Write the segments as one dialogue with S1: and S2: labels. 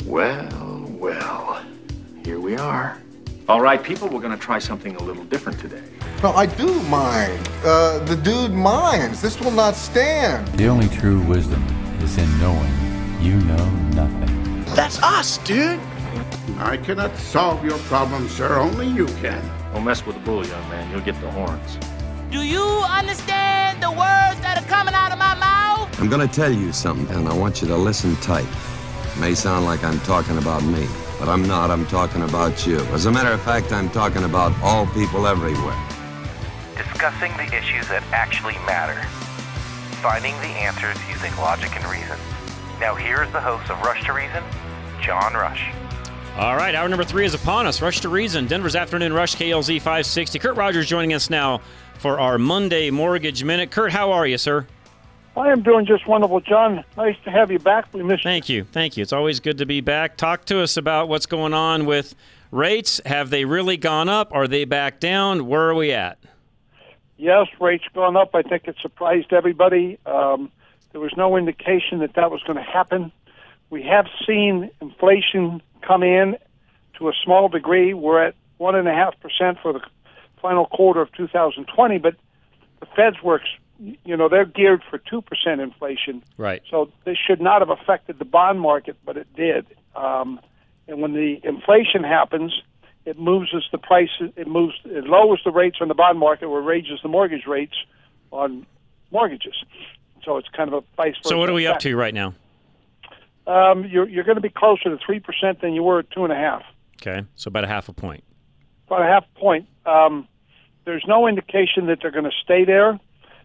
S1: Well, well, here we are. All right, people, we're going to try something a little different today.
S2: No, I do mind. The dude minds. This will not stand.
S3: The only true wisdom is in knowing you know nothing.
S1: That's us, dude.
S4: I cannot solve your problem, sir. Only you can.
S1: Don't mess with the bull, young man. You'll get the horns.
S5: Do you understand the words that are coming out of my mouth?
S6: I'm gonna tell you something, and I want you to listen tight. It may sound like I'm talking about me, but I'm not. I'm talking about you. As a matter of fact, I'm talking about all people everywhere.
S7: Discussing the issues that actually matter. Finding the answers using logic and reason. Now here's the host of Rush to Reason, John Rush.
S8: All right, hour number 3 is upon us. Rush to Reason, Denver's Afternoon Rush, KLZ 560. Kurt Rogers joining us now for our Monday Mortgage Minute. Kurt, how are you, sir?
S9: I am doing just wonderful, John. Nice to have you back. We missed you.
S8: Thank you. It's always good to be back. Talk to us about what's going on with rates. Have they really gone up? Are they back down? Where are we at?
S9: Yes, rates gone up. I think it surprised everybody. There was no indication that that was going to happen. We have seen inflation come in to a small degree. We're at 1.5% for the final quarter of 2020, but the Fed's works, they're geared for 2% inflation.
S8: Right.
S9: So this should not have affected the bond market, but it did. And when the inflation happens, it moves the prices. It lowers the rates on the bond market, or raises the mortgage rates on mortgages. So it's kind of a vice versa.
S8: So what are we up to right now?
S9: You're going to be closer to 3% than you were at 2.5%.
S8: Okay, so about a half a point.
S9: About a half a point. There's no indication that they're going to stay there.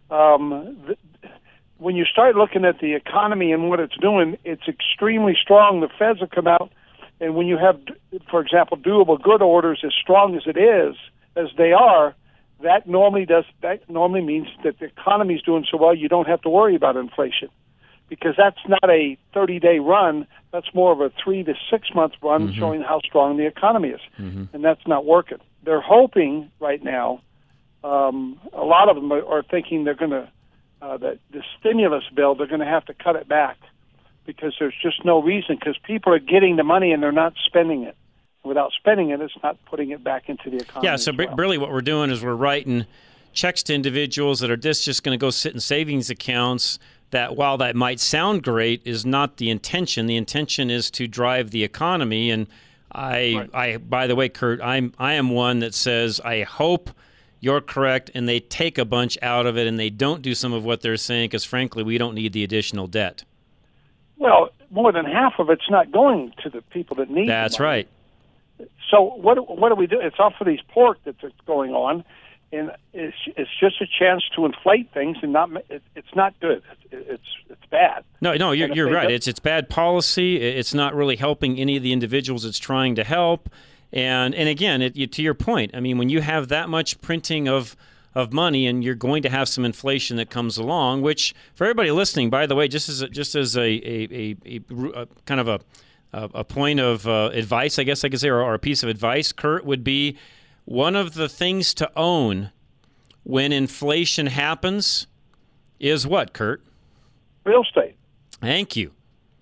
S9: When you start looking at the economy and what it's doing, it's extremely strong. The Feds have come out, and when you have, for example, doable good orders as strong as it is, as they are, that normally means that the economy is doing so well you don't have to worry about inflation, because that's not a 30-day run. That's more of a 3 to 6 month run, showing how strong the economy is, and that's not working. They're hoping right now. A lot of them are thinking they're going to that the stimulus bill, they're going to have to cut it back, because there's just no reason, because people are getting the money and they're not spending it. Without spending it, it's not putting it back into the economy.
S8: Yeah, so really what we're doing is we're writing checks to individuals that are just going to go sit in savings accounts that, while that might sound great, is not the intention. The intention is to drive the economy. And I by the way, Kurt, I am one that says I hope you're correct and they take a bunch out of it and they don't do some of what they're saying, because frankly, we don't need the additional debt.
S9: Well, more than half of it's not going to the people that need it.
S8: That's right.
S9: So what do we do? It's all for these pork that's going on, and it's just a chance to inflate things, and it's not good. It's bad.
S8: No, you're right. It's bad policy. It's not really helping any of the individuals it's trying to help. And again, to your point, I mean, when you have that much printing of money, and you're going to have some inflation that comes along, which for everybody listening, by the way, just as a kind of a point of advice, I guess I could say, or a piece of advice, Kurt, would be one of the things to own when inflation happens is what, Kurt?
S9: Real estate.
S8: Thank you.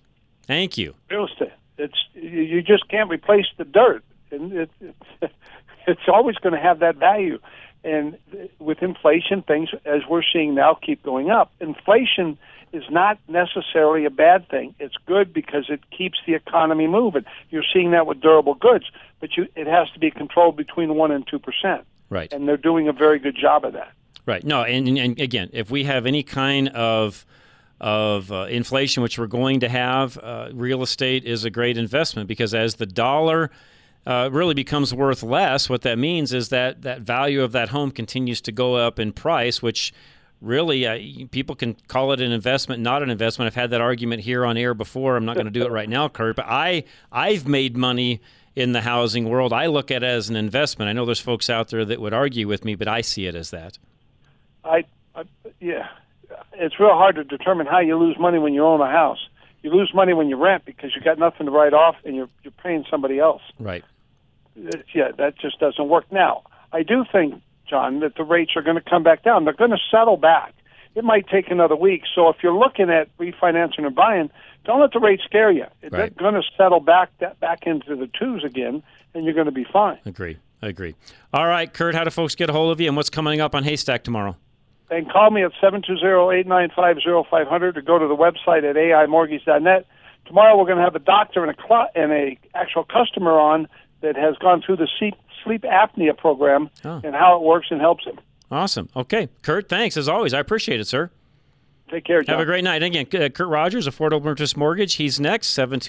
S9: Real estate. You just can't replace the dirt, and it's always going to have that value. And with inflation, things, as we're seeing now, keep going up. Inflation is not necessarily a bad thing. It's good because it keeps the economy moving. You're seeing that with durable goods, but it has to be controlled between 1% and 2%.
S8: Right.
S9: And they're doing a very good job of that.
S8: Right. No, and again, if we have any kind of inflation, which we're going to have, real estate is a great investment, because as the dollar really becomes worth less, what that means is that value of that home continues to go up in price, which really people can call it an investment, not an investment. I've had that argument here on air before. I'm not going to do it right now, Kurt, but I've made money in the housing world. I look at it as an investment. I know there's folks out there that would argue with me, but I see it as that.
S9: Yeah. It's real hard to determine how you lose money when you own a house. You lose money when you rent because you got nothing to write off and you're paying somebody else.
S8: Right.
S9: That just doesn't work. Now, I do think, John, that the rates are going to come back down. They're going to settle back. it might take another week. So if you're looking at refinancing or buying, don't let the rate scare you. They're going to settle back into the 2s again, and you're going to be fine.
S8: Agree. All right, Kurt, how do folks get a hold of you, and what's coming up on Haystack tomorrow?
S9: They can call me at 720-895-0500 or go to the website at aimortgage.net. Tomorrow we're going to have a doctor and a actual customer on that has gone through the sleep apnea program and how it works and helps him.
S8: Awesome. Okay. Kurt, thanks as always. I appreciate it, sir.
S9: Take care, John.
S8: Have a great night. And again, Kurt Rogers, Affordable Interest Mortgage. He's next,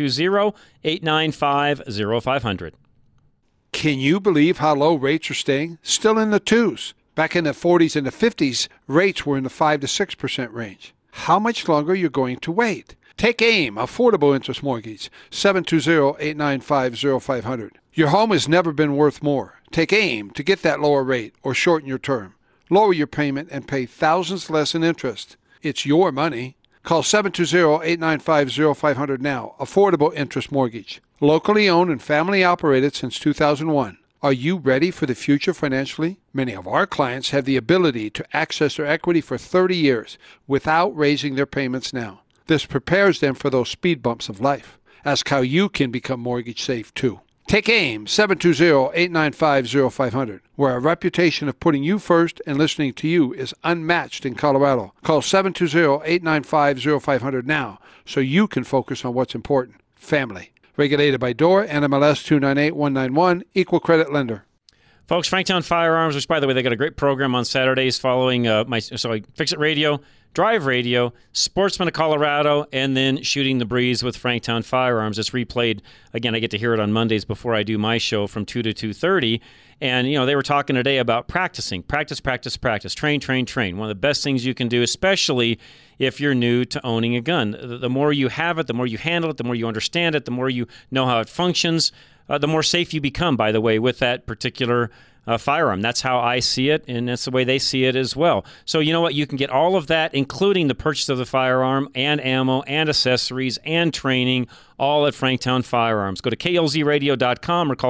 S8: 720-895-0500.
S10: Can you believe how low rates are staying? Still in the 2s. Back in the 40s and the 50s, rates were in the 5 to 6% range. How much longer are you going to wait? Take AIM, Affordable Interest Mortgage, 720-895-0500. Your home has never been worth more. Take AIM to get that lower rate or shorten your term. Lower your payment and pay thousands less in interest. It's your money. Call 720-895-0500 now. Affordable Interest Mortgage. Locally owned and family operated since 2001. Are you ready for the future financially? Many of our clients have the ability to access their equity for 30 years without raising their payments now. This prepares them for those speed bumps of life. Ask how you can become mortgage safe too. Take AIM, 720-895-0500, where a reputation of putting you first and listening to you is unmatched in Colorado. Call 720-895-0500 now so you can focus on what's important, family. Regulated by DORA, NMLS 298191, Equal Credit Lender.
S8: Folks, Franktown Firearms, which, by the way, they got a great program on Saturdays following Fix It Radio, Drive Radio, Sportsman of Colorado, and then Shooting the Breeze with Franktown Firearms. It's replayed. Again, I get to hear it on Mondays before I do my show from 2 to 2:30. And, they were talking today about practicing. Practice. Train. One of the best things you can do, especially if you're new to owning a gun. The more you have it, the more you handle it, the more you understand it, the more you know how it functions, the more safe you become, by the way, with that particular firearm. That's how I see it, and that's the way they see it as well. So you know what? You can get all of that, including the purchase of the firearm and ammo and accessories and training, all at Franktown Firearms. Go to klzradio.com or call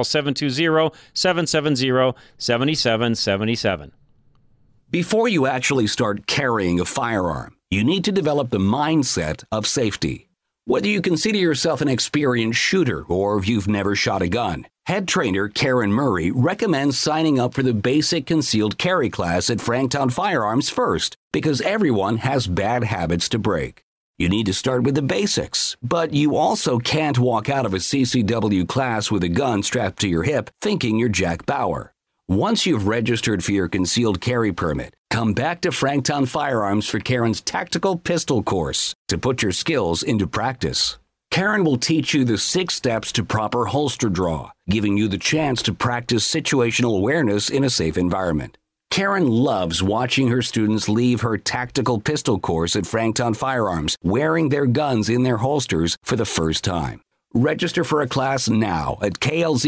S8: 720-770-7777.
S11: Before you actually start carrying a firearm, you need to develop the mindset of safety. Whether you consider yourself an experienced shooter or if you've never shot a gun, head trainer Karen Murray recommends signing up for the basic concealed carry class at Franktown Firearms first, because everyone has bad habits to break. You need to start with the basics, but you also can't walk out of a CCW class with a gun strapped to your hip thinking you're Jack Bauer. Once you've registered for your concealed carry permit, come back to Franktown Firearms for Karen's tactical pistol course to put your skills into practice. Karen will teach you the 6 steps to proper holster draw, giving you the chance to practice situational awareness in a safe environment. Karen loves watching her students leave her tactical pistol course at Franktown Firearms wearing their guns in their holsters for the first time. Register for a class now at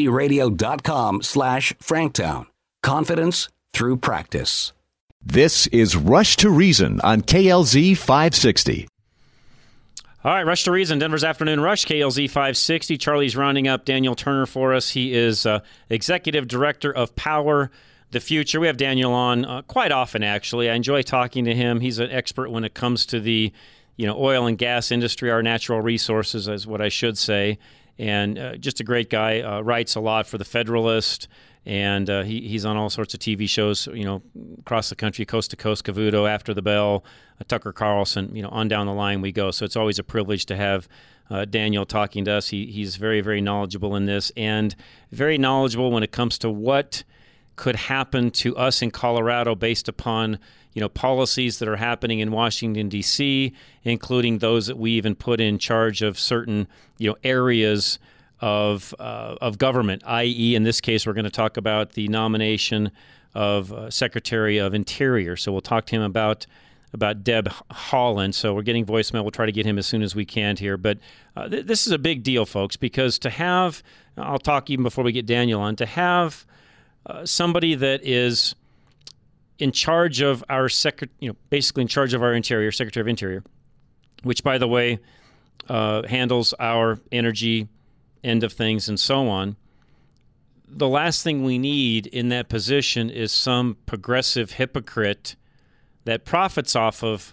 S11: klzradio.com/Franktown. Confidence through practice.
S12: This is Rush to Reason on KLZ 560.
S8: All right, Rush to Reason, Denver's Afternoon Rush, KLZ 560. Charlie's rounding up Daniel Turner for us. He is Executive Director of Power the Future. We have Daniel on quite often, actually. I enjoy talking to him. He's an expert when it comes to the oil and gas industry, our natural resources is what I should say. And just a great guy, writes a lot for the Federalist. And he's on all sorts of TV shows, across the country, coast to coast, Cavuto, After the Bell, Tucker Carlson, on down the line we go. So it's always a privilege to have Daniel talking to us. He's very, very knowledgeable in this and very knowledgeable when it comes to what could happen to us in Colorado based upon, policies that are happening in Washington, D.C., including those that we even put in charge of certain, areas of government, i.e., in this case, we're going to talk about the nomination of Secretary of Interior. So we'll talk to him about Deb Haaland. So we're getting voicemail. We'll try to get him as soon as we can here. But this is a big deal, folks, because to have, I'll talk even before we get Daniel on, to have somebody that is in charge of our basically in charge of our Interior, Secretary of Interior, which, by the way, handles our energy end of things and so on. The last thing we need in that position is some progressive hypocrite that profits off of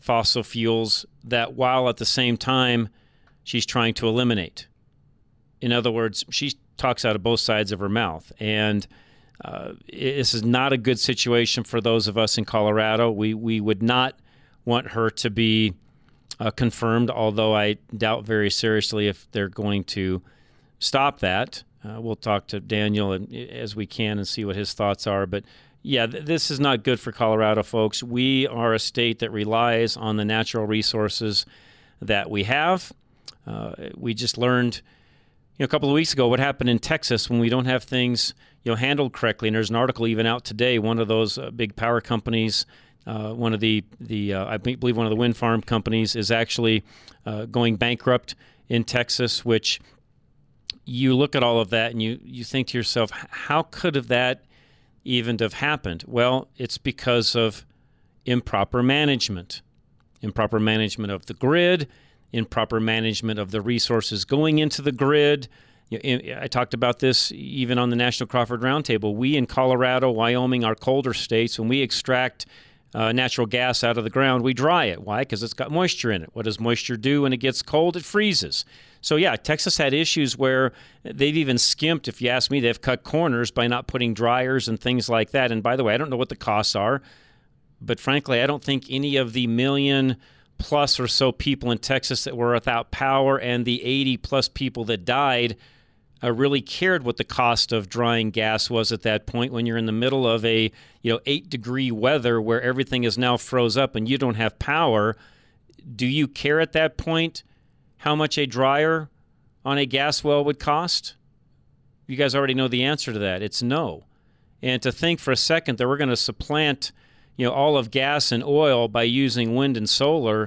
S8: fossil fuels that while at the same time she's trying to eliminate. In other words, she talks out of both sides of her mouth. And this is not a good situation for those of us in Colorado. We would not want her to be confirmed, although I doubt very seriously if they're going to stop that. We'll talk to Daniel as we can and see what his thoughts are. But yeah, this is not good for Colorado, folks. We are a state that relies on the natural resources that we have. We just learned a couple of weeks ago what happened in Texas when we don't have things handled correctly. And there's an article even out today. One of those big power companies, one of the I believe one of the wind farm companies is actually going bankrupt in Texas, which you look at all of that and you think to yourself, how could have that even have happened? Well, it's because of improper management of the grid, improper management of the resources going into the grid. I talked about this even on the National Crawford Roundtable. We in Colorado, Wyoming, our colder states, when we extract natural gas out of the ground, we dry it. Why? Because it's got moisture in it. What does moisture do when it gets cold? It freezes. So yeah, Texas had issues where they've even skimped, if you ask me, they've cut corners by not putting dryers and things like that. And by the way, I don't know what the costs are, but frankly, I don't think any of the million plus or so people in Texas that were without power and the 80 plus people that died really cared what the cost of drying gas was at that point when you're in the middle of a 8-degree weather where everything is now froze up and you don't have power. Do you care at that point how much a dryer on a gas well would cost? You guys already know the answer to that. It's no. And to think for a second that we're going to supplant all of gas and oil by using wind and solar,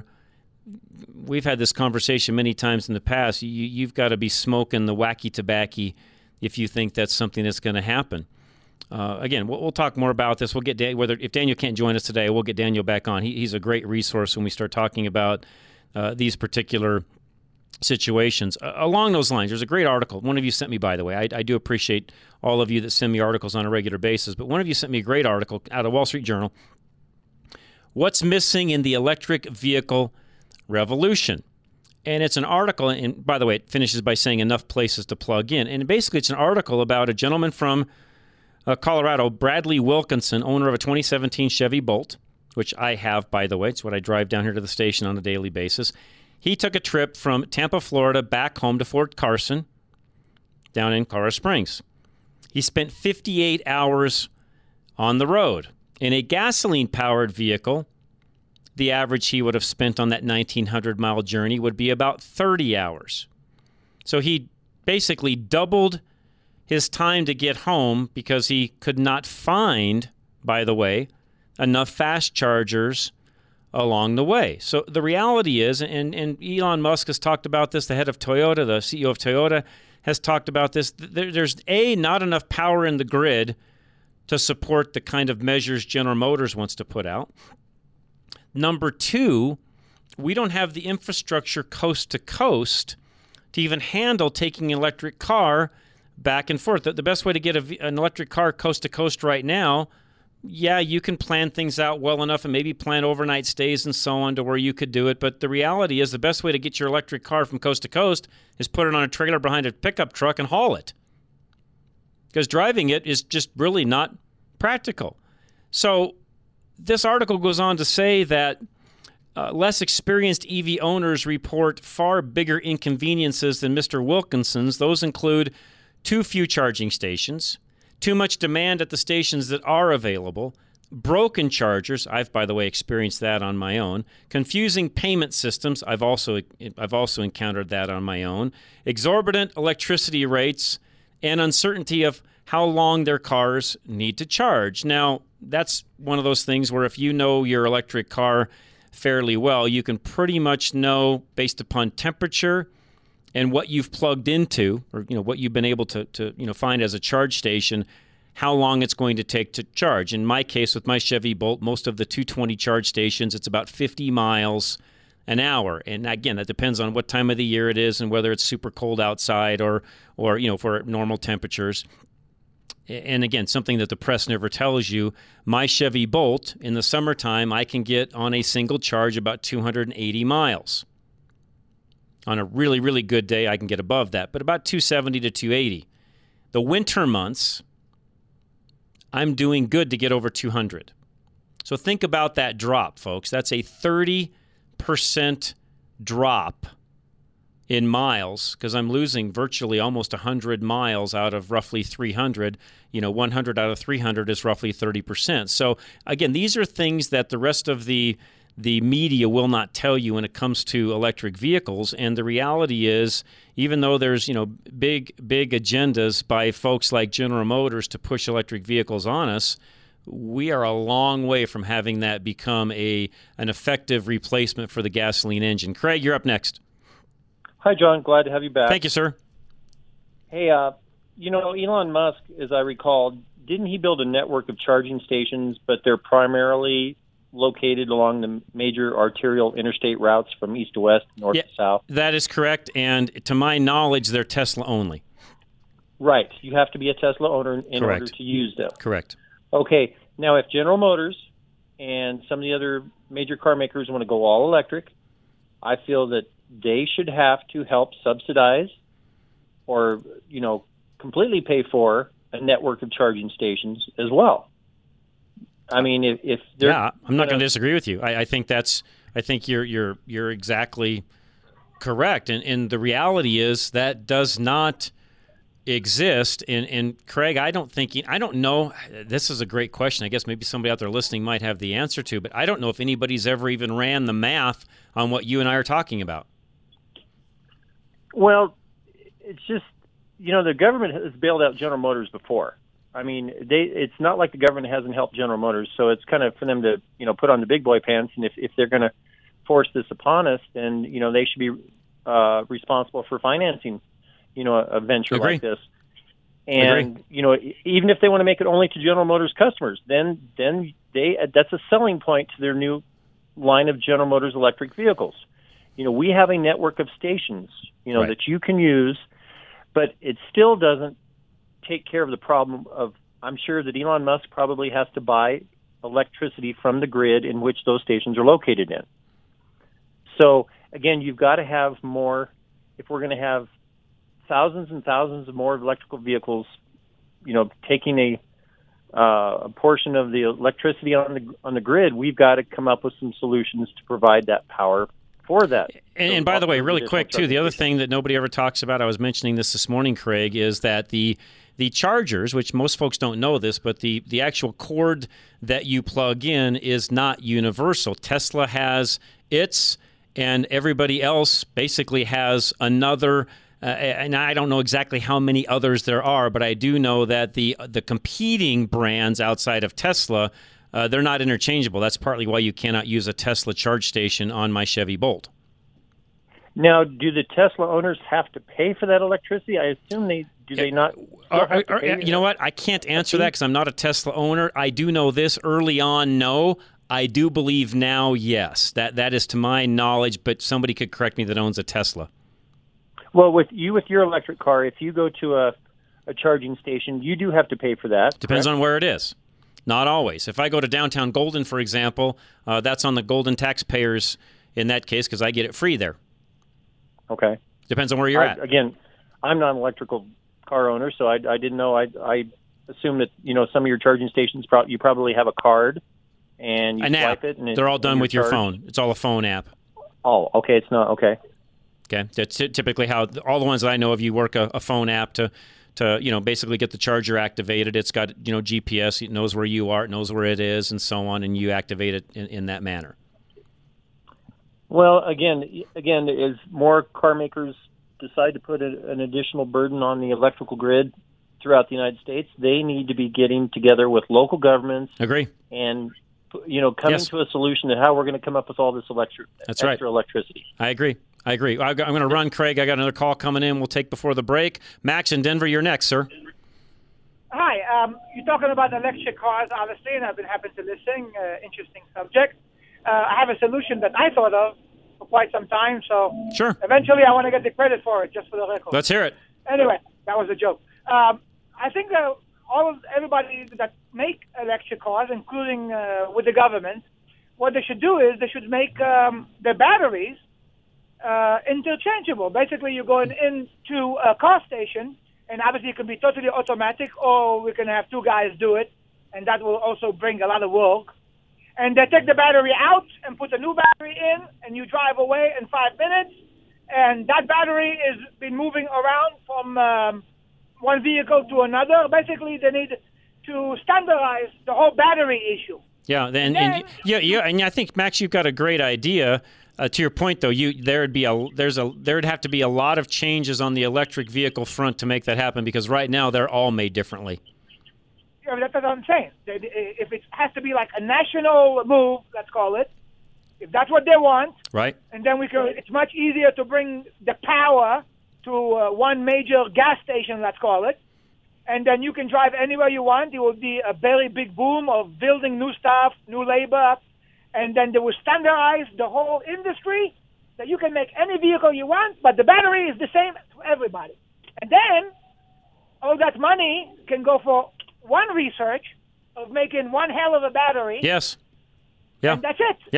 S8: we've had this conversation many times in the past. You've got to be smoking the wacky tobacco if you think that's something that's going to happen. Again, we'll talk more about this. We'll get if Daniel can't join us today, we'll get Daniel back on. He's a great resource when we start talking about these particular situations. Along those lines, there's a great article. One of you sent me, by the way. I do appreciate all of you that send me articles on a regular basis, but one of you sent me a great article out of Wall Street Journal. What's missing in the electric vehicle revolution? And it's an article, and by the way, it finishes by saying enough places to plug in. And basically, it's an article about a gentleman from Colorado, Bradley Wilkinson, owner of a 2017 Chevy Bolt, which I have, by the way. It's what I drive down here to the station on a daily basis. He took a trip from Tampa, Florida, back home to Fort Carson, down in Colorado Springs. He spent 58 hours on the road. In a gasoline-powered vehicle, the average he would have spent on that 1,900-mile journey would be about 30 hours. So he basically doubled his time to get home because he could not find, by the way, enough fast chargers along the way. So the reality is, and Elon Musk has talked about this, the head of Toyota, the CEO of Toyota has talked about this, there's not enough power in the grid to support the kind of measures General Motors wants to put out. Number two, we don't have the infrastructure coast to coast to even handle taking an electric car back and forth. The best way to get an electric car coast to coast right now, yeah, you can plan things out well enough and maybe plan overnight stays and so on to where you could do it. But the reality is the best way to get your electric car from coast to coast is put it on a trailer behind a pickup truck and haul it. Because driving it is just really not practical. So this article goes on to say that less experienced EV owners report far bigger inconveniences than Mr. Wilkinson's. Those include too few charging stations, too much demand at the stations that are available, broken chargers. I've, by the way, experienced that on my own. Confusing payment systems. I've also encountered that on my own. Exorbitant electricity rates and uncertainty of how long their cars need to charge. Now, that's one of those things where if you know your electric car fairly well, you can pretty much know based upon temperature and what you've plugged into, or what you've been able to find as a charge station, how long it's going to take to charge. In my case, with my Chevy Bolt, most of the 220 charge stations, it's about 50 miles an hour. And again, that depends on what time of the year it is and whether it's super cold outside or for normal temperatures. and again, something that the press never tells you, my Chevy Bolt, in the summertime, I can get on a single charge about 280 miles. On a really, really good day, I can get above that, but about 270 to 280. The winter months, I'm doing good to get over 200. So think about that drop, folks. That's a 30% drop in miles, because I'm losing virtually almost 100 miles out of roughly 300. 100 out of 300 is roughly 30%. So again, these are things that the rest of the media will not tell you when it comes to electric vehicles. And the reality is, even though there's big agendas by folks like General Motors to push electric vehicles on us, we are a long way from having that become an effective replacement for the gasoline engine. Craig, you're up next.
S13: Hi, John. Glad to have you back.
S8: Thank you, sir.
S13: Hey, Elon Musk, as I recall, didn't he build a network of charging stations, but they're primarily located along the major arterial interstate routes from east to west, north to south?
S8: That is correct, and to my knowledge, they're Tesla only.
S13: Right. You have to be a Tesla owner in order to use them.
S8: Correct.
S13: Okay. Now, if General Motors and some of the other major car makers want to go all electric, I feel that they should have to help subsidize or, completely pay for a network of charging stations as well. I mean, if they're...
S8: Yeah, I'm not going to disagree with you. I think you're exactly correct. And the reality is that does not exist. And Craig, I don't know. This is a great question. I guess maybe somebody out there listening might have the answer to, but I don't know if anybody's ever even ran the math on what you and I are talking about.
S13: Well, it's just, the government has bailed out General Motors before. I mean, it's not like the government hasn't helped General Motors, so it's kind of for them to, put on the big boy pants, and if they're going to force this upon us, then, they should be responsible for financing, a venture like this. And, even if they want to make it only to General Motors customers, then that's a selling point to their new line of General Motors electric vehicles. We have a network of stations, that you can use, but it still doesn't take care of the problem of, I'm sure that Elon Musk probably has to buy electricity from the grid in which those stations are located in. So, again, you've got to have more, if we're going to have thousands and thousands of more electrical vehicles, taking a portion of the electricity on the grid, we've got to come up with some solutions to provide that power for that.
S8: And by the way, really quick, too, the other thing that nobody ever talks about, I was mentioning this morning, Craig, is that the chargers, which most folks don't know this, but the actual cord that you plug in is not universal. Tesla has its, and everybody else basically has another. And I don't know exactly how many others there are, but I do know that the competing brands outside of Tesla, they're not interchangeable. That's partly why you cannot use a Tesla charge station on my Chevy Bolt.
S13: Now, do the Tesla owners have to pay for that electricity? I assume they not?
S8: You know what? I can't answer that because I'm not a Tesla owner. I do know this early on, no. I do believe now, yes. That is to my knowledge, but somebody could correct me that owns a Tesla.
S13: Well, with your electric car, if you go to a charging station, you do have to pay for that.
S8: Depends on where it is. Not always. If I go to downtown Golden, for example, that's on the Golden taxpayers in that case because I get it free there.
S13: Okay.
S8: Depends on where you're at.
S13: Again, I'm not an electrical car owner, so I didn't know. I assume that some of your charging stations you probably have a card and you swipe it. And
S8: they're all done with your phone. It's all a phone app.
S13: Oh, okay. It's not okay.
S8: Okay, that's typically how all the ones that I know of. You work a phone app to basically get the charger activated. It's got GPS. It knows where you are. It knows where it is, and so on. And you activate it in that manner.
S13: Well, again, as more car makers decide to put an additional burden on the electrical grid throughout the United States, they need to be getting together with local governments.
S8: Agree.
S13: And coming to a solution to how we're going to come up with all this extra electricity. I
S8: agree. I'm going to run, Craig. I got another call coming in. We'll take before the break. Max in Denver, you're next, sir.
S14: Hi. You're talking about electric cars, obviously, and I've been happy to listen. Interesting subject. I have a solution that I thought of for quite some time, so
S8: sure.
S14: Eventually I want to get the credit for it, just for the record.
S8: Let's hear it.
S14: Anyway, that was a joke. I think that everybody that make electric cars, including with the government, what they should do is they should make the batteries interchangeable. Basically, you're going into a car station, and obviously it can be totally automatic, or we can have two guys do it, and that will also bring a lot of work. And they take the battery out and put a new battery in, and you drive away in 5 minutes, and that battery is been moving around from one vehicle to another. Basically, they need to standardize the whole battery issue.
S8: Yeah, and I think, Max, you've got a great idea. To your point, though, there'd have to be a lot of changes on the electric vehicle front to make that happen, because right now they're all made differently.
S14: Yeah, that's what I'm saying. If it has to be like a national move, let's call it, if that's what they want,
S8: right?
S14: And then it's much easier to bring the power to one major gas station, let's call it, and then you can drive anywhere you want. It will be a very big boom of building new stuff, new labor, and then they will standardize the whole industry that you can make any vehicle you want, but the battery is the same to everybody. And then all that money can go for one research of making one hell of a battery.
S8: Yes. Yeah.
S14: And that's it.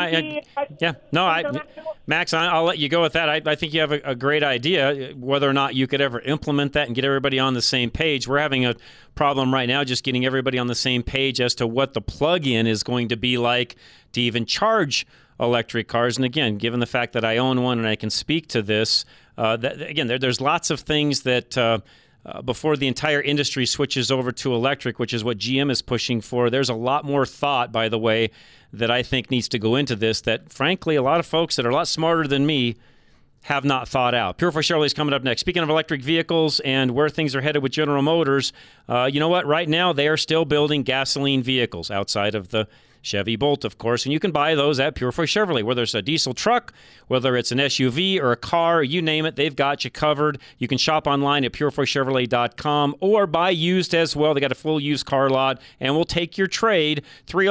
S8: Yeah. Max, I'll let you go with that. I think you have a great idea. Whether or not you could ever implement that and get everybody on the same page, we're having a problem right now just getting everybody on the same page as to what the plug-in is going to be like to even charge electric cars. And again, given the fact that I own one and I can speak to this, there's lots of things that before the entire industry switches over to electric, which is what GM is pushing for, there's a lot more thought, by the way, that I think needs to go into this that, frankly, a lot of folks that are a lot smarter than me have not thought out. Purefoy Chevrolet is coming up next. Speaking of electric vehicles and where things are headed with General Motors, you know what? Right now, they are still building gasoline vehicles outside of the Chevy Bolt, of course, and you can buy those at Purefoy Chevrolet, whether it's a diesel truck, whether it's an SUV or a car, you name it, they've got you covered. You can shop online at purefoychevrolet.com or buy used as well. They got a full used car lot, and we'll take your trade,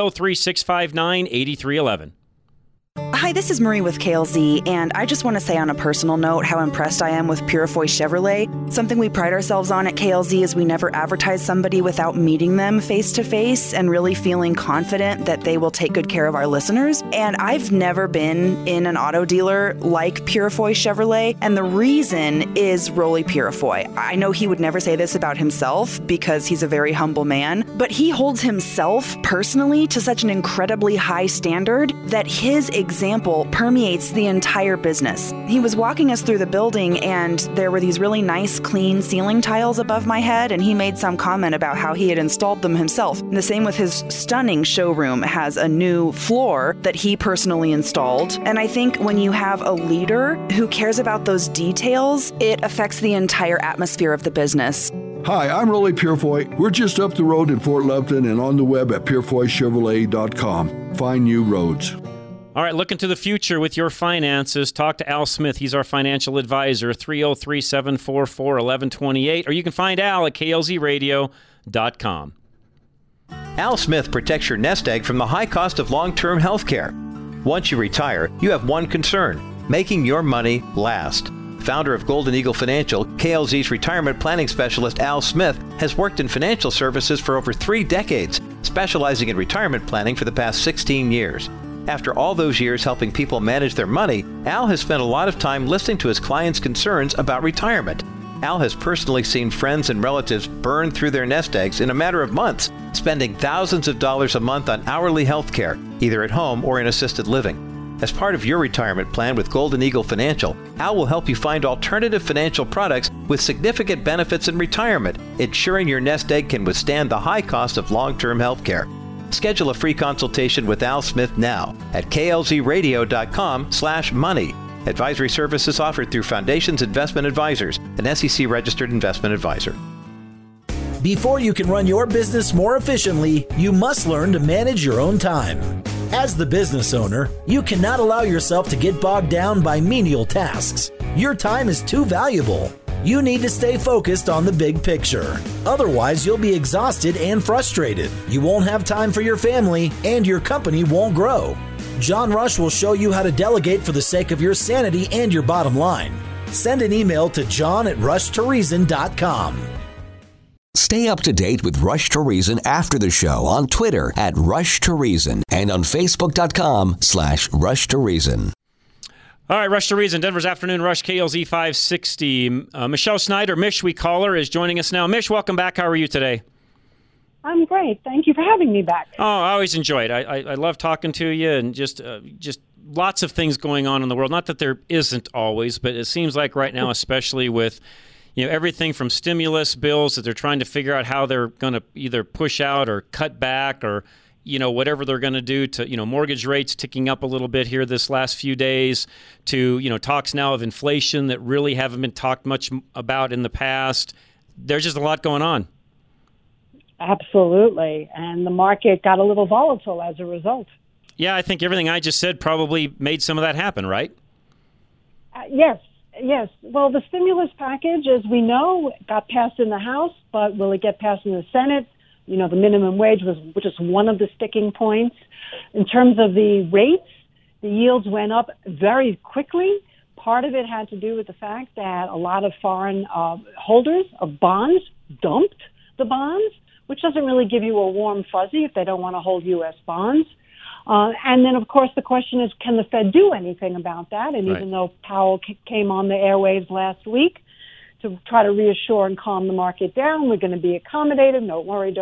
S8: 303-659-8311.
S15: Hi, this is Marie with KLZ, and I just want to say on a personal note how impressed I am with Purefoy Chevrolet. Something we pride ourselves on at KLZ is we never advertise somebody without meeting them face-to-face and really feeling confident that they will take good care of our listeners. And I've never been in an auto dealer like Purefoy Chevrolet, and the reason is Rolly Purefoy. I know he would never say this about himself because he's a very humble man, but he holds himself personally to such an incredibly high standard that his example permeates the entire business. He was walking us through the building and there were these really nice clean ceiling tiles above my head, and he made some comment about how he had installed them himself. The same with his stunning showroom has a new floor that he personally installed. And I think when you have a leader who cares about those details, it affects the entire atmosphere of the business.
S16: Hi, I'm Rolly Purefoy. We're just up the road in Fort Lupton and on the web at purefoychevrolet.com. Find new roads.
S8: All right, look into the future with your finances. Talk to Al Smith. He's our financial advisor, 303-744-1128. Or you can find Al at klzradio.com.
S17: Al Smith protects your nest egg from the high cost of long-term health care. Once you retire, you have one concern: making your money last. Founder of Golden Eagle Financial, KLZ's retirement planning specialist Al Smith has worked in financial services for over 3 decades, specializing in retirement planning for the past 16 years. After all those years helping people manage their money, Al has spent a lot of time listening to his clients' concerns about retirement. Al has personally seen friends and relatives burn through their nest eggs in a matter of months, spending thousands of dollars a month on hourly health care, either at home or in assisted living. As part of your retirement plan with Golden Eagle Financial, Al will help you find alternative financial products with significant benefits in retirement, ensuring your nest egg can withstand the high cost of long-term health care. Schedule a free consultation with Al Smith now at klzradio.com/money. Advisory services offered through Foundations Investment Advisors, an SEC-registered investment advisor.
S18: Before you can run your business more efficiently, you must learn to manage your own time. As the business owner, you cannot allow yourself to get bogged down by menial tasks. Your time is too valuable. You need to stay focused on the big picture. Otherwise, you'll be exhausted and frustrated. You won't have time for your family, and your company won't grow. John Rush will show you how to delegate for the sake of your sanity and your bottom line. Send an email to john@rushtoreason.com.
S19: Stay up to date with Rush to Reason after the show on Twitter at Rush to Reason and on Facebook.com/Rush to Reason.
S8: All right, Rush to Reason, Denver's Afternoon Rush, KLZ 560. Michelle Snyder, Mish, we call her, is joining us now. Mish, welcome back. How are you today?
S20: I'm great. Thank you for having me back.
S8: Oh, I always enjoy it. I love talking to you, and just lots of things going on in the world. Not that there isn't always, but it seems like right now, especially with everything from stimulus bills that they're trying to figure out how they're going to either push out or cut back or whatever they're going to do to, mortgage rates ticking up a little bit here this last few days to, talks now of inflation that really haven't been talked much about in the past. There's just a lot going on.
S20: Absolutely. And the market got a little volatile as a result.
S8: Yeah, I think everything I just said probably made some of that happen, right?
S20: Yes. Well, the stimulus package, as we know, got passed in the House, but will it get passed in the Senate? The minimum wage was just one of the sticking points. In terms of the rates, the yields went up very quickly. Part of it had to do with the fact that a lot of foreign holders of bonds dumped the bonds, which doesn't really give you a warm fuzzy if they don't want to hold U.S. bonds. And then, of course, the question is, can the Fed do anything about that? And even though Powell came on the airwaves last week to try to reassure and calm the market down, we're going to be accommodative, don't worry,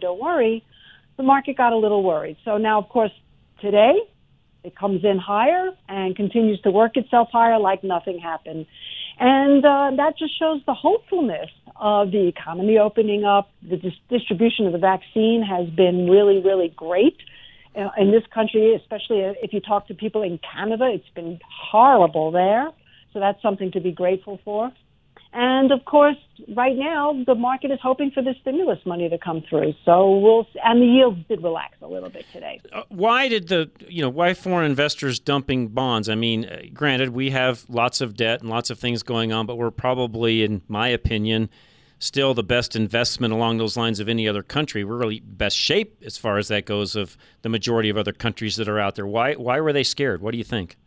S20: the market got a little worried. So now, of course, today it comes in higher and continues to work itself higher like nothing happened. And that just shows the hopefulness of the economy opening up. The distribution of the vaccine has been really, really great. In this country, especially if you talk to people in Canada, it's been horrible there. So that's something to be grateful for. And, of course, right now, the market is hoping for the stimulus money to come through. So and the yields did relax a little bit today.
S8: Why did why foreign investors dumping bonds? I mean, granted, we have lots of debt and lots of things going on, but we're probably, in my opinion, still the best investment along those lines of any other country. We're really best shape as far as that goes of the majority of other countries that are out there. Why were they scared? What do you think?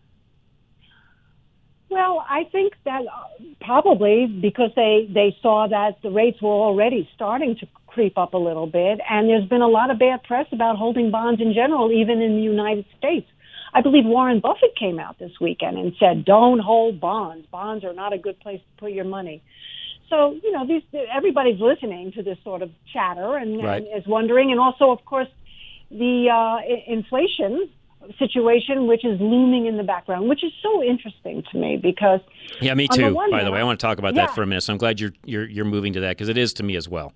S20: Well, I think that probably because they saw that the rates were already starting to creep up a little bit, and there's been a lot of bad press about holding bonds in general, even in the United States. I believe Warren Buffett came out this weekend and said, don't hold bonds. Bonds are not a good place to put your money. So, everybody's listening to this sort of chatter and is wondering. And also, of course, the inflation situation, which is looming in the background, which is so interesting to me because...
S8: Yeah, me too, by the way. I want to talk about that for a minute. So I'm glad you're moving to that because it is to me as well.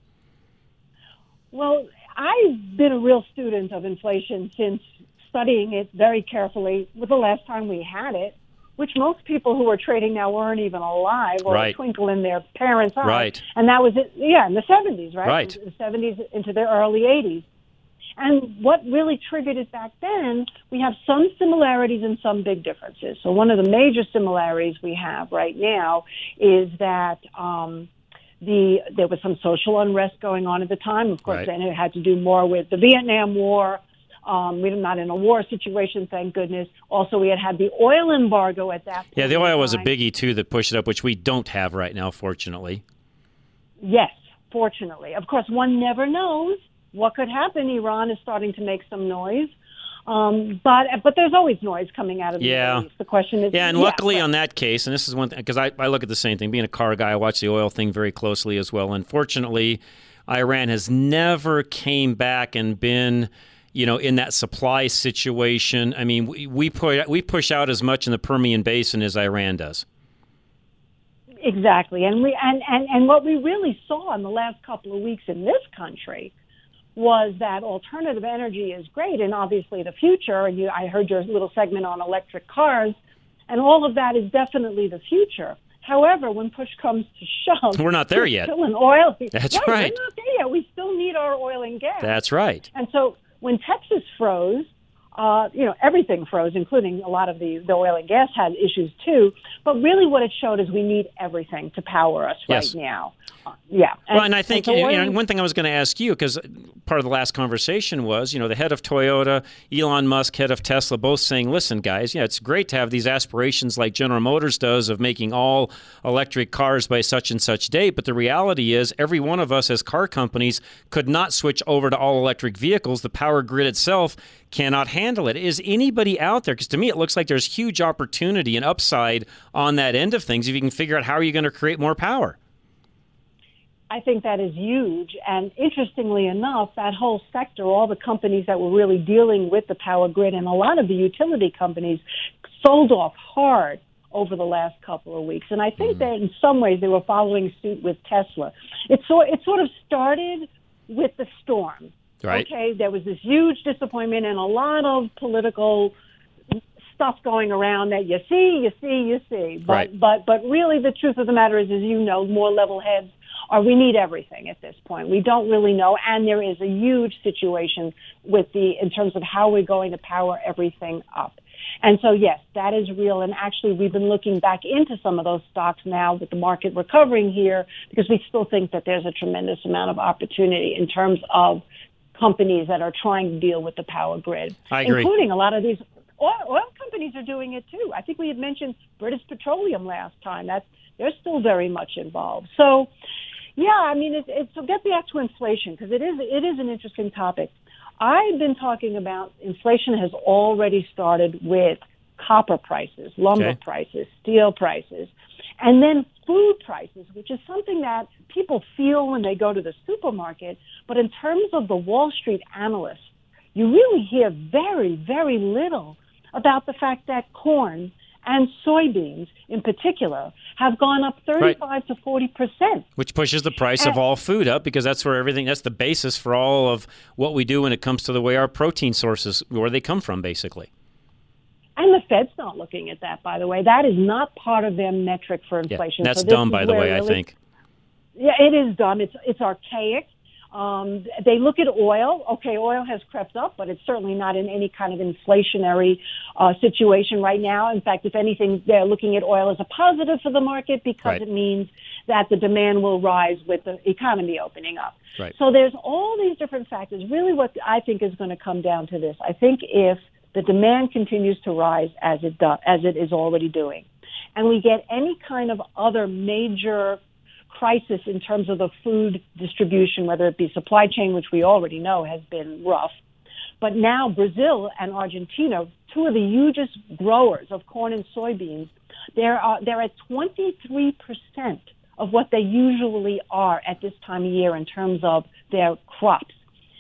S20: Well, I've been a real student of inflation since studying it very carefully with the last time we had it, which most people who are trading now weren't even alive or a twinkle in their parents' eye.
S8: Right.
S20: And that was, in the 70s, right?
S8: Right.
S20: The 70s into the early 80s. And what really triggered it back then, we have some similarities and some big differences. So one of the major similarities we have right now is that there was some social unrest going on at the time. Of course, then it had to do more with the Vietnam War. We're not in a war situation, thank goodness. Also, we had the oil embargo at that point.
S8: Yeah, the oil was a biggie, too, that pushed it up, which we don't have right now, fortunately.
S20: Yes, fortunately. Of course, one never knows what could happen. Iran is starting to make some noise. But there's always noise coming out of the Middle East. The question is...
S8: Yeah, and luckily on that case, and this is one thing, because I look at the same thing. Being a car guy, I watch the oil thing very closely as well. Unfortunately, Iran has never came back and been... in that supply situation. I mean, we push out as much in the Permian Basin as Iran does.
S20: Exactly, and what we really saw in the last couple of weeks in this country was that alternative energy is great, and obviously the future. And I heard your little segment on electric cars, and all of that is definitely the future. However, when push comes to shove,
S8: we're not there yet.
S20: Still in oil.
S8: That's right.
S20: We're not there yet. We still need our oil and gas.
S8: That's right.
S20: And so when Texas froze, everything froze, including a lot of the oil and gas had issues too. But really what it showed is we need everything to power us right now. Yeah.
S8: And I think one thing I was going to ask you, because part of the last conversation was, the head of Toyota, Elon Musk, head of Tesla, both saying, listen, guys, it's great to have these aspirations like General Motors does of making all electric cars by such and such date. But the reality is every one of us as car companies could not switch over to all electric vehicles. The power grid itself cannot handle it. Is anybody out there? Because to me, it looks like there's huge opportunity and upside on that end of things if you can figure out how are you going to create more power.
S20: I think that is huge. And interestingly enough, that whole sector, all the companies that were really dealing with the power grid and a lot of the utility companies sold off hard over the last couple of weeks. And I think that in some ways they were following suit with Tesla. It sort of started with the storm.
S8: Right.
S20: Okay, there was this huge disappointment and a lot of political stuff going around that you see. But really the truth of the matter is more level heads we need everything at this point. We don't really know, and there is a huge situation in terms of how we're going to power everything up. And so, yes, that is real. And actually, we've been looking back into some of those stocks now with the market recovering here because we still think that there's a tremendous amount of opportunity in terms of companies that are trying to deal with the power grid.
S8: I agree.
S20: Including a lot of these oil companies are doing it too. I think we had mentioned British Petroleum last time. They're still very much involved. So, yeah, I mean, so get back to inflation because it is an interesting topic. I've been talking about inflation has already started with copper prices, lumber prices, steel prices, and then food prices, which is something that people feel when they go to the supermarket. But in terms of the Wall Street analysts, you really hear very, very little about the fact that corn and soybeans in particular have gone up 35 to 40%.
S8: Which pushes the price of all food up because that's the basis for all of what we do when it comes to the way our protein sources, where they come from, basically.
S20: And the Fed's not looking at that, by the way. That is not part of their metric for inflation.
S8: That's dumb, by the way, I think.
S20: Yeah, it is dumb. It's archaic. They look at oil. Okay, oil has crept up, but it's certainly not in any kind of inflationary situation right now. In fact, if anything, they're looking at oil as a positive for the market because it means that the demand will rise with the economy opening up.
S8: Right.
S20: So there's all these different factors. Really what I think is going to come down to this. I think if the demand continues to rise as it is already doing, and we get any kind of other major crisis in terms of the food distribution, whether it be supply chain, which we already know has been rough. But now Brazil and Argentina, two of the hugest growers of corn and soybeans, they're at 23% of what they usually are at this time of year in terms of their crops.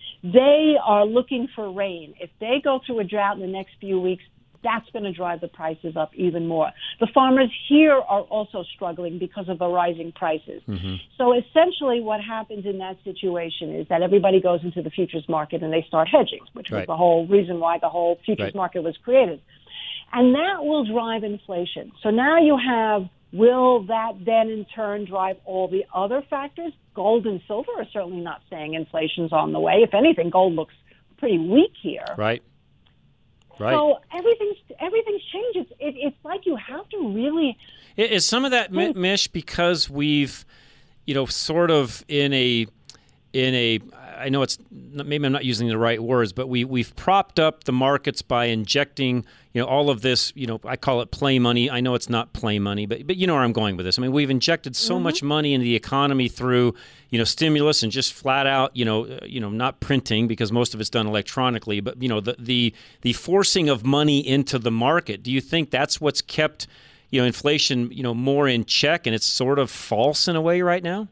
S20: They are looking for rain. If they go through a drought in the next few weeks, that's going to drive the prices up even more. The farmers here are also struggling because of the rising prices. Mm-hmm. So essentially what happens in that situation is that everybody goes into the futures market and they start hedging, which was the whole reason why the whole futures market was created. And that will drive inflation. So now you have, will that then in turn drive all the other factors? Gold and silver are certainly not saying inflation's on the way. If anything, gold looks pretty weak here.
S8: Right. Right.
S20: So everything's changed. It's like you have to really.
S8: Is some of that, Mish, because we've, sort of in a, I know it's maybe I'm not using the right words, but we've propped up the markets by injecting, all of this, I call it play money. I know it's not play money, but you know where I'm going with this. I mean, we've injected so much money into the economy through, stimulus and just flat out, not printing because most of it's done electronically, but the forcing of money into the market. Do you think that's what's kept, inflation, more in check, and it's sort of false in a way right now?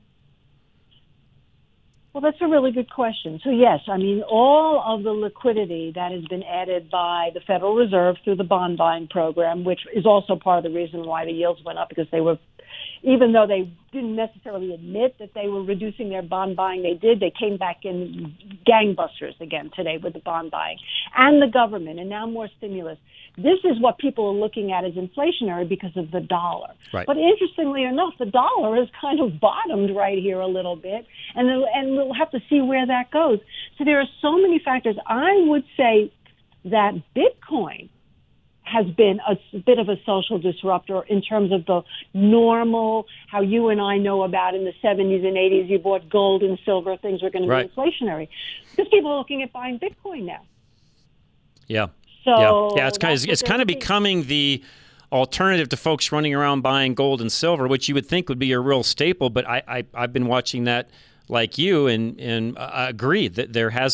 S20: Well, that's a really good question. So, yes, I mean, all of the liquidity that has been added by the Federal Reserve through the bond buying program, which is also part of the reason why the yields went up, because they were, even though they didn't necessarily admit that they were reducing their bond buying, they did. They came back in gangbusters again today with the bond buying. And the government, and now more stimulus. This is what people are looking at as inflationary because of the dollar.
S8: Right.
S20: But interestingly enough, the dollar has kind of bottomed right here a little bit, and we'll have to see where that goes. So there are so many factors. I would say that Bitcoin has been a bit of a social disruptor in terms of the normal, how you and I know about in the 70s and 80s, you bought gold and silver, things were going to be inflationary. Because people are looking at buying Bitcoin now.
S8: Yeah.
S20: So
S8: it's kind of becoming the alternative to folks running around buying gold and silver, which you would think would be a real staple. But I've been watching that like you and I agree that there's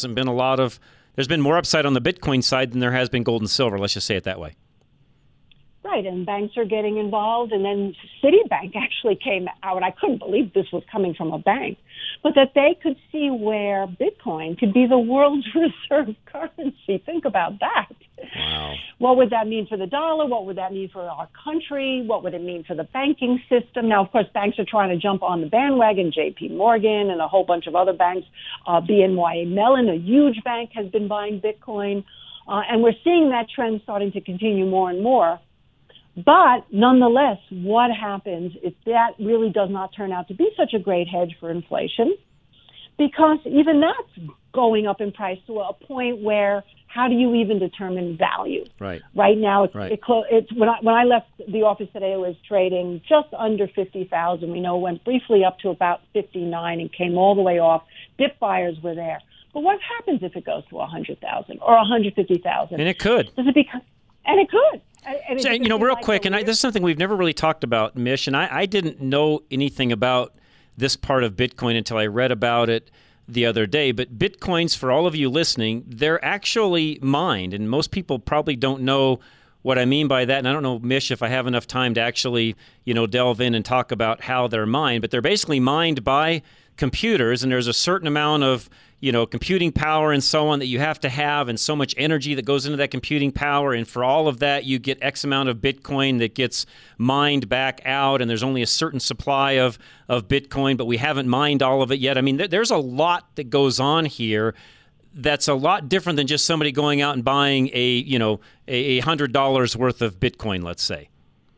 S8: been more upside on the Bitcoin side than there has been gold and silver. Let's just say it that way.
S20: Right, and banks are getting involved, and then Citibank actually came out. I couldn't believe this was coming from a bank, but that they could see where Bitcoin could be the world's reserve currency. Think about that.
S8: Wow.
S20: What would that mean for the dollar? What would that mean for our country? What would it mean for the banking system? Now, of course, banks are trying to jump on the bandwagon. J.P. Morgan and a whole bunch of other banks. BNY Mellon, a huge bank, has been buying Bitcoin. And we're seeing that trend starting to continue more and more. But nonetheless, what happens if that really does not turn out to be such a great hedge for inflation? Because even that's going up in price to a point where how do you even determine value?
S8: Right.
S20: Right now, it's when I left the office today, it was trading just under 50,000. We know it went briefly up to about 59 and came all the way off. Dip buyers were there. But what happens if it goes to 100,000 or 150,000?
S8: And it could.
S20: Does it become? And it could. And
S8: so, real quick, and this is something we've never really talked about, Mish, and I didn't know anything about this part of Bitcoin until I read about it the other day. But Bitcoins, for all of you listening, they're actually mined, and most people probably don't know what I mean by that. And I don't know, Mish, if I have enough time to actually, delve in and talk about how they're mined. But they're basically mined by computers, and there's a certain amount of computing power and so on that you have to have, and so much energy that goes into that computing power. And for all of that, you get X amount of Bitcoin that gets mined back out, and there's only a certain supply of Bitcoin, but we haven't mined all of it yet. I mean, there's a lot that goes on here that's a lot different than just somebody going out and buying a $100 worth of Bitcoin, let's say.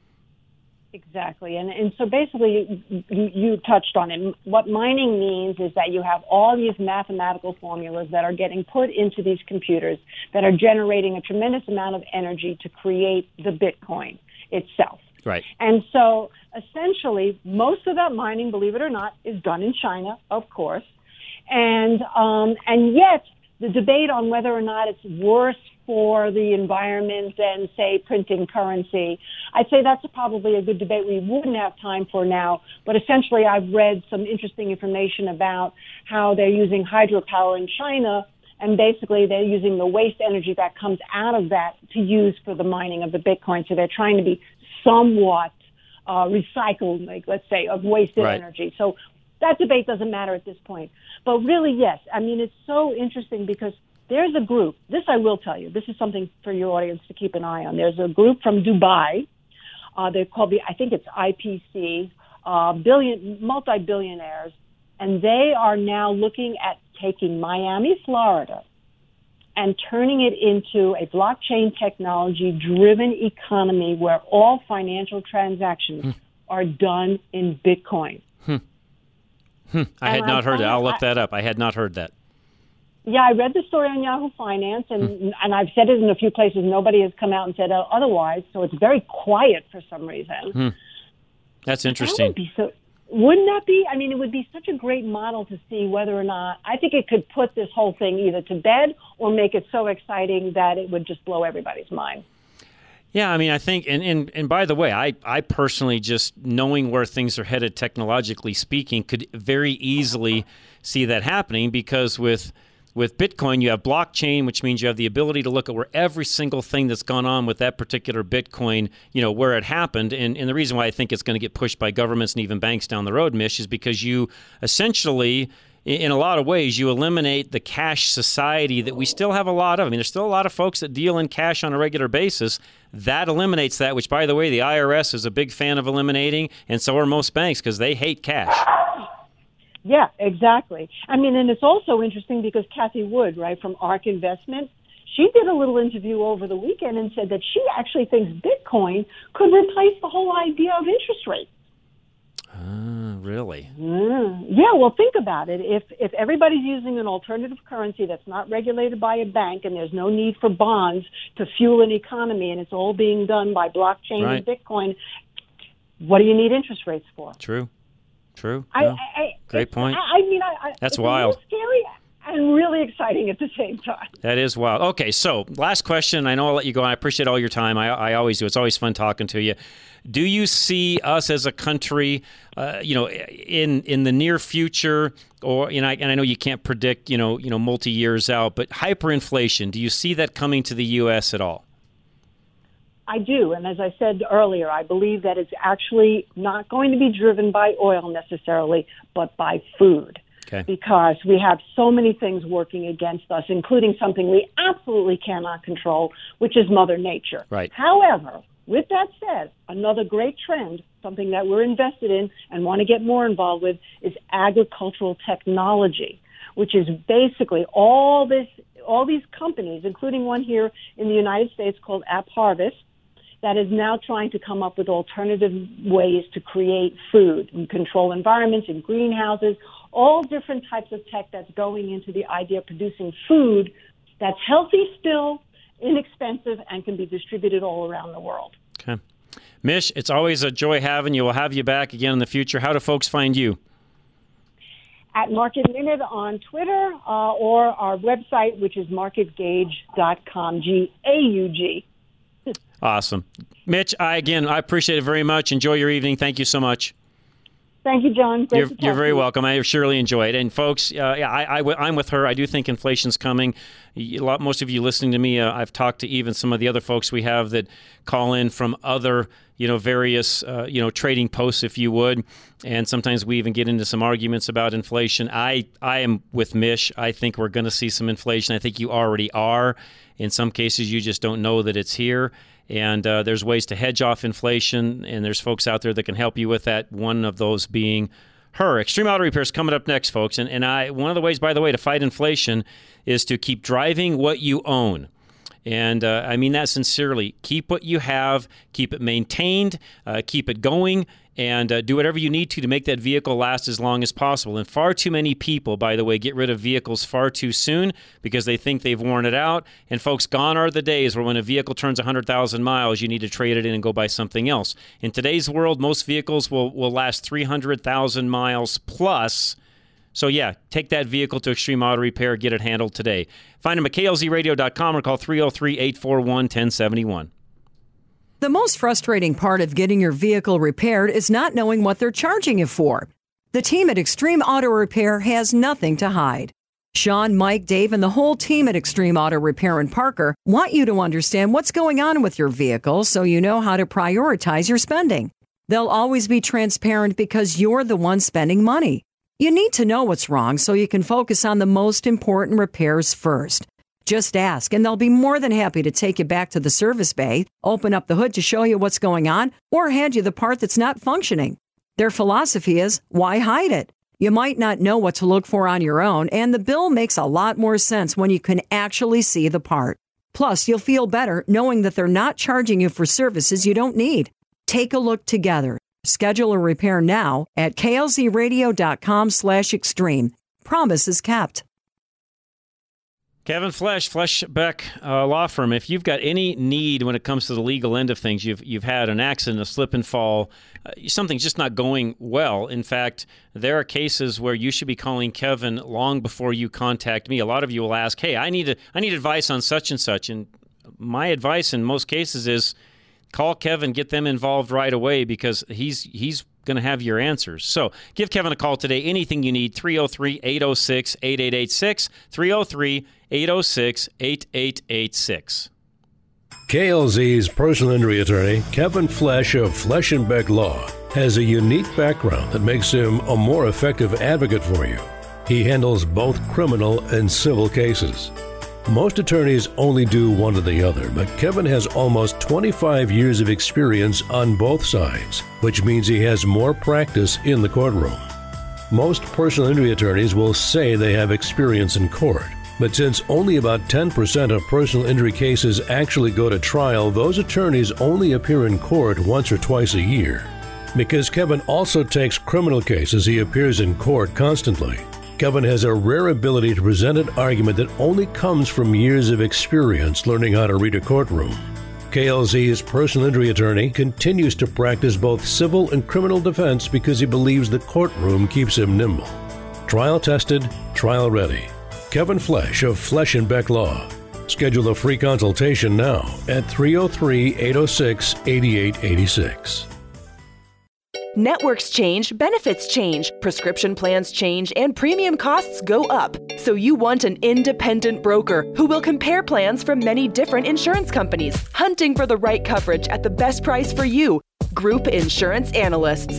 S20: Exactly. And so basically, you touched on it. What mining means is that you have all these mathematical formulas that are getting put into these computers that are generating a tremendous amount of energy to create the Bitcoin itself.
S8: Right.
S20: And so essentially, most of that mining, believe it or not, is done in China, of course. And yet, the debate on whether or not it's worse for the environment than, say, printing currency, I'd say that's probably a good debate we wouldn't have time for now. But essentially, I've read some interesting information about how they're using hydropower in China, and basically they're using the waste energy that comes out of that to use for the mining of the Bitcoin. So they're trying to be somewhat recycled, like, let's say, of wasted energy. So that debate doesn't matter at this point. But really, yes. I mean, it's so interesting because there's a group, this I will tell you, this is something for your audience to keep an eye on. There's a group from Dubai, they're called I think it's IPC, multi-billionaires, and they are now looking at taking Miami, Florida, and turning it into a blockchain technology-driven economy where all financial transactions are done in Bitcoin.
S8: I had not heard that. I'll look that up. I had not heard that.
S20: Yeah, I read the story on Yahoo Finance, and I've said it in a few places. Nobody has come out and said otherwise, so it's very quiet for some reason.
S8: That's interesting.
S20: Wouldn't that be? I mean, it would be such a great model to see whether or not, I think it could put this whole thing either to bed or make it so exciting that it would just blow everybody's mind.
S8: Yeah, I mean, I think, and by the way, I personally, just knowing where things are headed technologically speaking, could very easily see that happening, because with Bitcoin, you have blockchain, which means you have the ability to look at where every single thing that's gone on with that particular Bitcoin, where it happened. And the reason why I think it's going to get pushed by governments and even banks down the road, Mish, is because you essentially, in a lot of ways, you eliminate the cash society that we still have a lot of. I mean, there's still a lot of folks that deal in cash on a regular basis. That eliminates that, which, by the way, the IRS is a big fan of eliminating, and so are most banks, because they hate cash.
S20: Yeah, exactly. I mean, and it's also interesting because Kathy Wood, right, from ARK Investment, she did a little interview over the weekend and said that she actually thinks Bitcoin could replace the whole idea of interest rates.
S8: Really?
S20: Yeah, well, think about it. If everybody's using an alternative currency that's not regulated by a bank and there's no need for bonds to fuel an economy and it's all being done by blockchain and Bitcoin, what do you need interest rates for?
S8: True. No.
S20: I
S8: Great point.
S20: That's
S8: it's wild.
S20: It's scary and really exciting at the same time.
S8: That is wild. Okay, so last question. I know I'll let you go. I appreciate all your time. I always do. It's always fun talking to you. Do you see us as a country, in the near future, or and I know you can't predict, multi years out, but hyperinflation? Do you see that coming to the U.S. at all?
S20: I do, and as I said earlier, I believe that it's actually not going to be driven by oil necessarily, but by food.
S8: Okay.
S20: Because we have so many things working against us, including something we absolutely cannot control, which is Mother Nature.
S8: Right.
S20: However, with that said, another great trend, something that we're invested in and want to get more involved with, is agricultural technology, which is basically all these companies, including one here in the United States called AppHarvest, that is now trying to come up with alternative ways to create food and control environments in greenhouses, all different types of tech that's going into the idea of producing food that's healthy still, inexpensive, and can be distributed all around the world.
S8: Okay. Mish, it's always a joy having you. We'll have you back again in the future. How do folks find you?
S20: At Market Minute on Twitter or our website, which is marketgauge.com, GAUG.
S8: Awesome. Mitch, I appreciate it very much. Enjoy your evening. Thank you so much.
S20: Thank you, John.
S8: You're very welcome. I surely enjoy it. And folks, I'm with her. I do think inflation's coming. Most of you listening to me, I've talked to even some of the other folks we have that call in from other, various, trading posts, if you would. And sometimes we even get into some arguments about inflation. I am with Mish. I think we're going to see some inflation. I think you already are. In some cases, you just don't know that it's here. And there's ways to hedge off inflation, and there's folks out there that can help you with that, one of those being her. Extreme Auto Repair is coming up next, folks. And one of the ways, by the way, to fight inflation is to keep driving what you own. And I mean that sincerely. Keep what you have, keep it maintained, keep it going, and do whatever you need to make that vehicle last as long as possible. And far too many people, by the way, get rid of vehicles far too soon because they think they've worn it out. And folks, gone are the days where when a vehicle turns 100,000 miles, you need to trade it in and go buy something else. In today's world, most vehicles will last 300,000 miles plus. So yeah, take that vehicle to Extreme Auto Repair, get it handled today. Find them at klzradio.com or call 303-841-1071.
S21: The most frustrating part of getting your vehicle repaired is not knowing what they're charging you for. The team at Extreme Auto Repair has nothing to hide. Sean, Mike, Dave, and the whole team at Extreme Auto Repair in Parker want you to understand what's going on with your vehicle so you know how to prioritize your spending. They'll always be transparent because you're the one spending money. You need to know what's wrong so you can focus on the most important repairs first. Just ask, and they'll be more than happy to take you back to the service bay, open up the hood to show you what's going on, or hand you the part that's not functioning. Their philosophy is, why hide it? You might not know what to look for on your own, and the bill makes a lot more sense when you can actually see the part. Plus, you'll feel better knowing that they're not charging you for services you don't need. Take a look together. Schedule a repair now at klzradio.com/extreme. Promise is kept.
S8: Kevin Fleschbeck Law Firm. If you've got any need when it comes to the legal end of things, you've had an accident, a slip and fall, something's just not going well. In fact, there are cases where you should be calling Kevin long before you contact me. A lot of you will ask, "Hey, I need advice on such and such," and my advice in most cases is call Kevin, get them involved right away because he's going to have your answers. So give Kevin a call today. Anything you need, 303-806-8886, 303-806-8886.
S22: KLZ's personal injury attorney, Kevin Flesch of Flesch & Law, has a unique background that makes him a more effective advocate for you. He handles both criminal and civil cases. Most attorneys only do one or the other, but Kevin has almost 25 years of experience on both sides, which means he has more practice in the courtroom. Most personal injury attorneys will say they have experience in court, but since only about 10% of personal injury cases actually go to trial, those attorneys only appear in court once or twice a year. Because Kevin also takes criminal cases, he appears in court constantly. Kevin has a rare ability to present an argument that only comes from years of experience learning how to read a courtroom. KLZ's personal injury attorney continues to practice both civil and criminal defense because he believes the courtroom keeps him nimble. Trial tested, trial ready. Kevin Flesh of Flesh and Beck Law. Schedule a free consultation now at 303-806-8886.
S2: Networks change, benefits change, prescription plans change, and premium costs go up. So you want an independent broker who will compare plans from many different insurance companies, hunting for the right coverage at the best price for you. Group Insurance Analysts,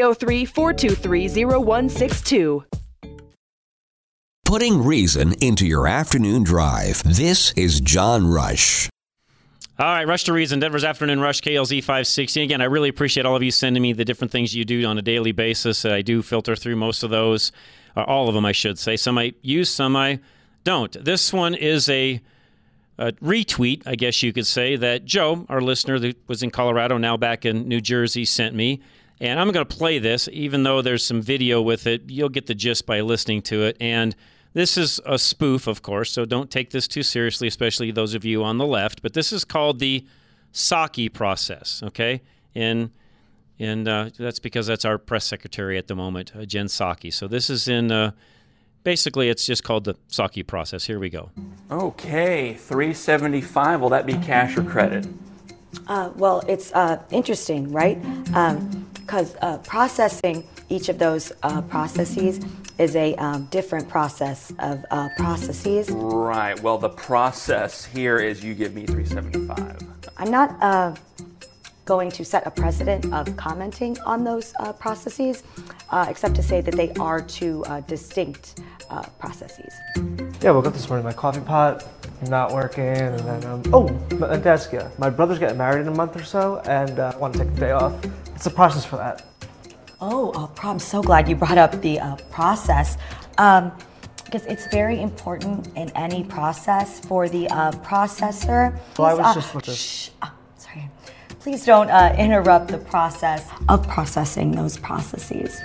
S2: 303-423-0162.
S19: Putting reason into your afternoon drive. This is John Rush.
S8: All right, Rush to Reason, Denver's Afternoon Rush, KLZ 560. Again, I really appreciate all of you sending me the different things you do on a daily basis. I do filter through most of those, all of them, I should say. Some I use, some I don't. This one is a retweet, I guess you could say, that Joe, our listener that was in Colorado, now back in New Jersey, sent me. And I'm going to play this, even though there's some video with it. You'll get the gist by listening to it. And this is a spoof, of course, so don't take this too seriously, especially those of you on the left. But this is called the Psaki process, okay? And that's because that's our press secretary at the moment, Jen Psaki. So this is in, basically, it's just called the Psaki process. Here we go.
S3: Okay, $375. Will that be cash or credit?
S23: Well, it's interesting, right? Because processing each of those processes is a different process of processes.
S3: Right. Well, the process here is you give me $375.
S23: I'm not going to set a precedent of commenting on those processes, except to say that they are two distinct processes.
S24: Yeah, woke up this morning, my coffee pot not working, and then, my desk, yeah. My brother's getting married in a month or so, and I want to take the day off. It's a process for that.
S23: I'm so glad you brought up the process, because it's very important in any process for the processor.
S24: Well, I was just looking.
S23: Sorry. Please don't interrupt the process of processing those processes.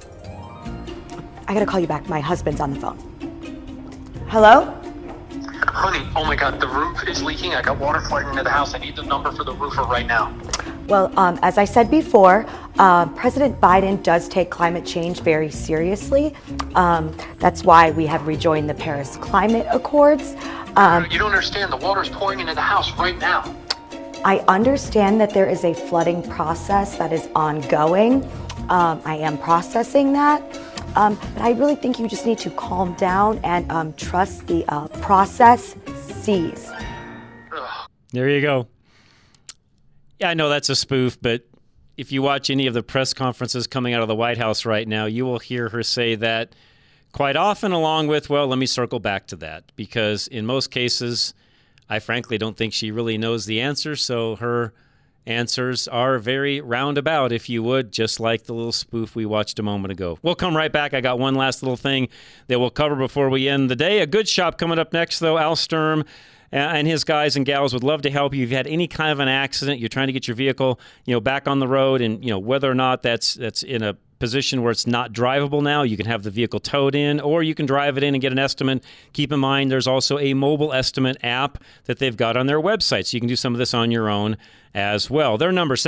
S23: I gotta call you back. My husband's on the phone. Hello?
S25: Honey, oh my God, the roof is leaking. I got water flooding into the house. I need the number for the roofer right now.
S23: Well, as I said before, President Biden does take climate change very seriously. That's why we have rejoined the Paris Climate Accords.
S25: You don't understand. The water's pouring into the house right now.
S23: I understand that there is a flooding process that is ongoing. I am processing that. But I really think you just need to calm down and trust the process sees.
S8: There you go. Yeah, I know that's a spoof, but if you watch any of the press conferences coming out of the White House right now, you will hear her say that quite often, along with, well, let me circle back to that, because in most cases, I frankly don't think she really knows the answer, so her answers are very roundabout, if you would, just like the little spoof we watched a moment ago. We'll come right back. I got one last little thing that we'll cover before we end the day. A good shop coming up next, though. Al Sturm and his guys and gals would love to help you. If you've had any kind of an accident, you're trying to get your vehicle, back on the road, and whether or not that's in a position where it's not drivable now, you can have the vehicle towed in, or you can drive it in and get an estimate. Keep in mind, there's also a mobile estimate app that they've got on their website, so you can do some of this on your own as well. Their number,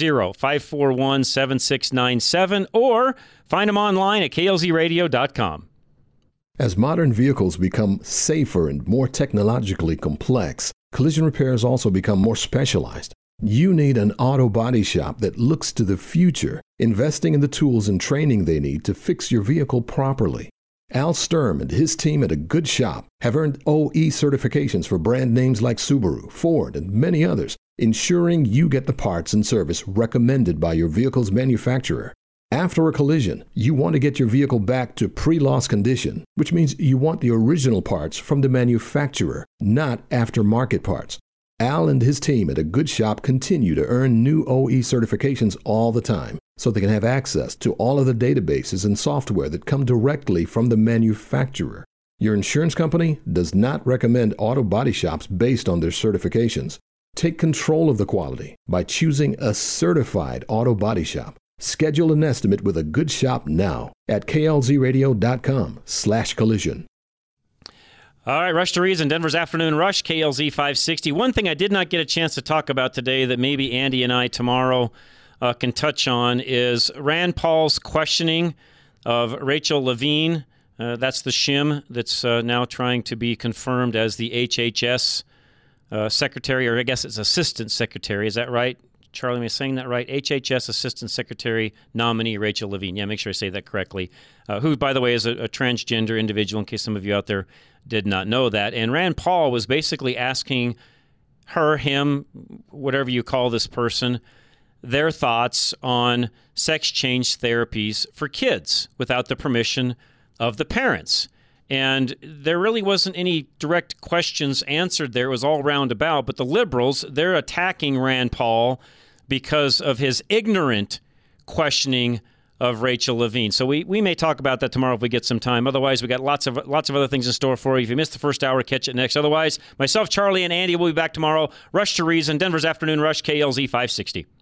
S8: 720-541-7697, or find them online at klzradio.com.
S26: As modern vehicles become safer and more technologically complex, collision repairs also become more specialized. You need an auto body shop that looks to the future, investing in the tools and training they need to fix your vehicle properly. Al Sturm and his team at A Good Shop have earned OE certifications for brand names like Subaru, Ford, and many others, ensuring you get the parts and service recommended by your vehicle's manufacturer. After a collision, you want to get your vehicle back to pre-loss condition, which means you want the original parts from the manufacturer, not aftermarket parts. Al and his team at A Good Shop continue to earn new OE certifications all the time, so they can have access to all of the databases and software that come directly from the manufacturer. Your insurance company does not recommend auto body shops based on their certifications. Take control of the quality by choosing a certified auto body shop. Schedule an estimate with a good shop now at klzradio.com/collision.
S8: All right, Rush to Reason, Denver's Afternoon Rush, KLZ 560. One thing I did not get a chance to talk about today that maybe Andy and I tomorrow can touch on is Rand Paul's questioning of Rachel Levine. That's the shim that's now trying to be confirmed as the HHS secretary, or I guess it's assistant secretary. Is that right? Charlie, am I saying that right? HHS Assistant Secretary nominee Rachel Levine. Yeah, make sure I say that correctly. Who, by the way, is a transgender individual, in case some of you out there did not know that. And Rand Paul was basically asking her, him, whatever you call this person, their thoughts on sex change therapies for kids without the permission of the parents. And there really wasn't any direct questions answered there. It was all roundabout. But the liberals, they're attacking Rand Paul because of his ignorant questioning of Rachel Levine. So we may talk about that tomorrow if we get some time. Otherwise, we got lots of other things in store for you. If you missed the first hour, catch it next. Otherwise, myself, Charlie, and Andy will be back tomorrow. Rush to Reason, Denver's Afternoon Rush, KLZ 560.